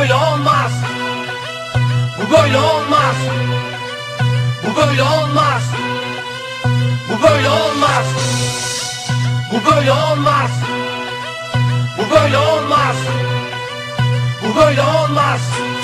böyle olmaz. Bu böyle olmaz. Bu böyle olmaz. Bu böyle olmaz. Bu böyle olmaz. Bu böyle olmaz. Bu böyle olmaz.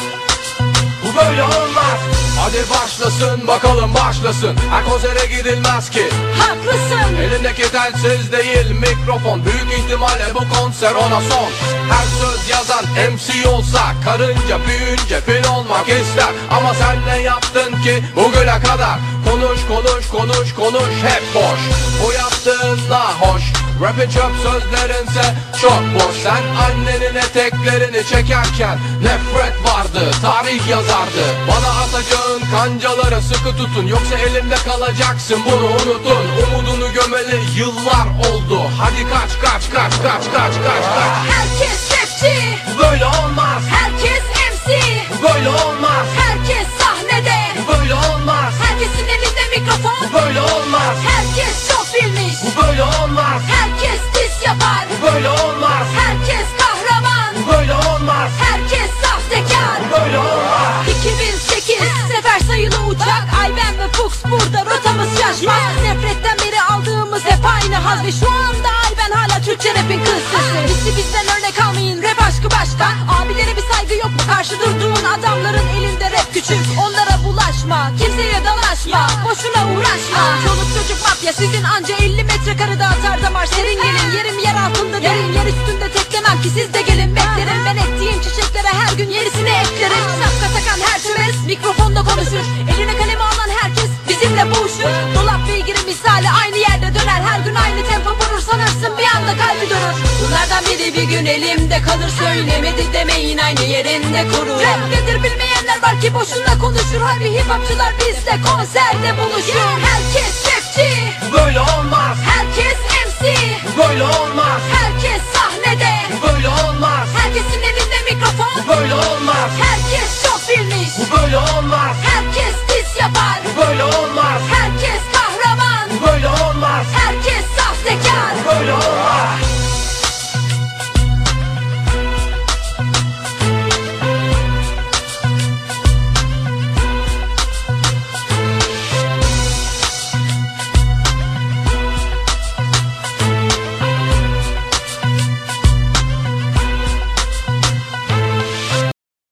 Bu böyle olmaz. Hadi başlasın bakalım başlasın. Her konsere gidilmez ki. Haklısın. Elindeki telsiz değil mikrofon. Büyük ihtimalle bu konser ona son. Her söz yazan MC olsa karınca büyüyünce fil olmak ister. Ama sen ne yaptın ki bugüne kadar? Konuş konuş konuş konuş hep boş. Bu yaptığın da hoş. Rap'in çöp sözlerinse çok boş. Sen annenin eteklerini çekerken nefret vardı, tarih yazardı. Bana atacağın kancaları sıkı tutun, yoksa elimde kalacaksın, bunu unutun. Umudunu gömeli yıllar oldu. Hadi kaç kaç kaç kaç kaç kaç kaç. Herkes rapçi. Bu böyle olmaz. Herkes MC. Bu böyle olmaz. Herkes sahnede. Bu böyle olmaz. Herkesin elinde mikrofon. Bu böyle olmaz. Herkes çok bilmiş. Bu böyle olmaz. Herkes diss yapar. Bu böyle olmaz. Herkes kahraman. Bu böyle olmaz. Herkes sahtekar. Bu böyle olmaz. 2008 sefer sayılı uçak. Ayben ve Fuchs burada, rotamız şaşmaz. Nefretten beri aldığımız hep aynı haz. Ve şu anda Ayben hala Türkçe rapin kız sesi. Bizi bizden örnek almayın, rap aşkı başka. Abilere bir saygı yok mu? Karşı durduğun adamların elinde rap küçük. Onlara bulaşma, kimseye dalaşma, boşuna uğraşma. Çoluk çocuk mafya sizin anca 50 metrekarede atar damar. Serin gelin, yerim yer altında derin, yer üstünde teklemem ki siz de gelin beklerim. Ben ektiğim çiçeklere her gün yenisini eklerim. Şapka takan her çömez mikrofonda konuşur. Eline kalemi alan herkes bizimle boğuşur. Dolap beygiri misali aynı yerde döner. Her gün aynı tempo vurur, sanırsın bir anda kalbi durur. Bunlardan biri bir gün elimde kalır. Söylemedi demeyin, aynı yerinde kurur. Rap nedir bilmeyenler var ki boşuna konuşur. Harbi hip hopçular bizle konserde buluşur. Herkes rapçi. Bu böyle olmaz. Herkes MC. Bu böyle olmaz. Herkes sahnede. Bu böyle olmaz. Herkesin elinde mikrofon. Bu böyle olmaz. Herkes çok bilmiş. Bu böyle olmaz.